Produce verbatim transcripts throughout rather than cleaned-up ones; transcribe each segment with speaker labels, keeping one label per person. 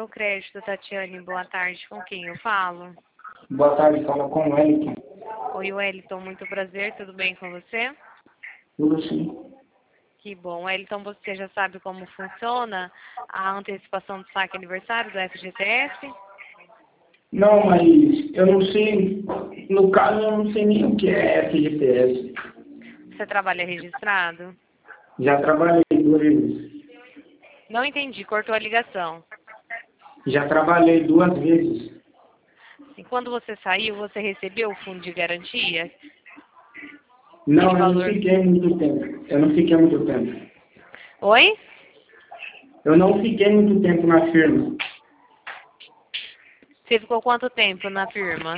Speaker 1: meu crédito, Tatiane. Boa tarde. Com quem eu falo?
Speaker 2: Boa tarde, fala com o Wellington.
Speaker 1: Oi, Wellington. Muito prazer. Tudo bem com você?
Speaker 2: Tudo sim.
Speaker 1: Que bom. Wellington, você já sabe como funciona a antecipação do saque aniversário do F G T S?
Speaker 2: Não, mas eu não sei, no caso eu não sei nem o que é F G T S.
Speaker 1: Você trabalha registrado?
Speaker 2: Já trabalhei duas vezes.
Speaker 1: Não entendi. Cortou a ligação.
Speaker 2: Já trabalhei duas vezes.
Speaker 1: E quando você saiu, você recebeu o fundo de garantia?
Speaker 2: Não,
Speaker 1: Aquele
Speaker 2: eu não
Speaker 1: valor...
Speaker 2: fiquei muito tempo. Eu não fiquei muito tempo.
Speaker 1: Oi?
Speaker 2: Eu não fiquei muito tempo na firma.
Speaker 1: Você ficou quanto tempo na firma?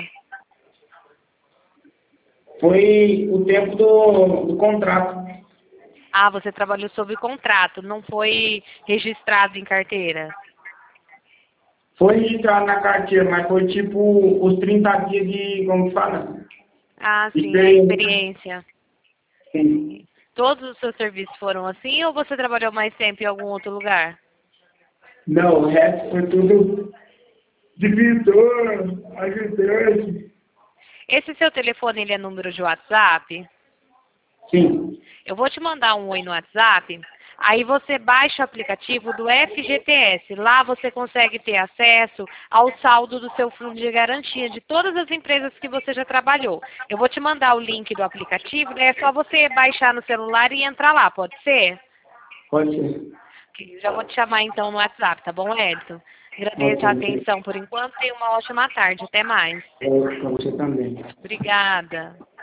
Speaker 2: Foi o tempo do, do contrato.
Speaker 1: Ah, você trabalhou sob contrato, não foi registrado em carteira?
Speaker 2: Foi registrado na carteira, mas foi tipo os trinta dias de, como que fala?
Speaker 1: Ah, sim, a
Speaker 2: Experiência.
Speaker 1: experiência.
Speaker 2: Sim.
Speaker 1: Todos os seus serviços foram assim ou você trabalhou mais tempo em algum outro lugar?
Speaker 2: Não, o resto foi tudo de pintor, ajudante.
Speaker 1: Esse seu telefone, ele é número de WhatsApp?
Speaker 2: Sim,
Speaker 1: Eu vou te mandar um oi no WhatsApp. Aí você baixa o aplicativo do F G T S. Lá você consegue ter acesso ao saldo do seu fundo de garantia de todas as empresas que você já trabalhou. Eu vou te mandar o link do aplicativo, né? É só você baixar no celular e entrar lá, pode ser?
Speaker 2: pode ser.
Speaker 1: Ok, já vou te chamar então no WhatsApp, tá bom, Edson? Agradeço a
Speaker 2: Ok,
Speaker 1: atenção por enquanto. Tenha uma ótima tarde. Até mais.
Speaker 2: é, pra você também.
Speaker 1: Obrigada.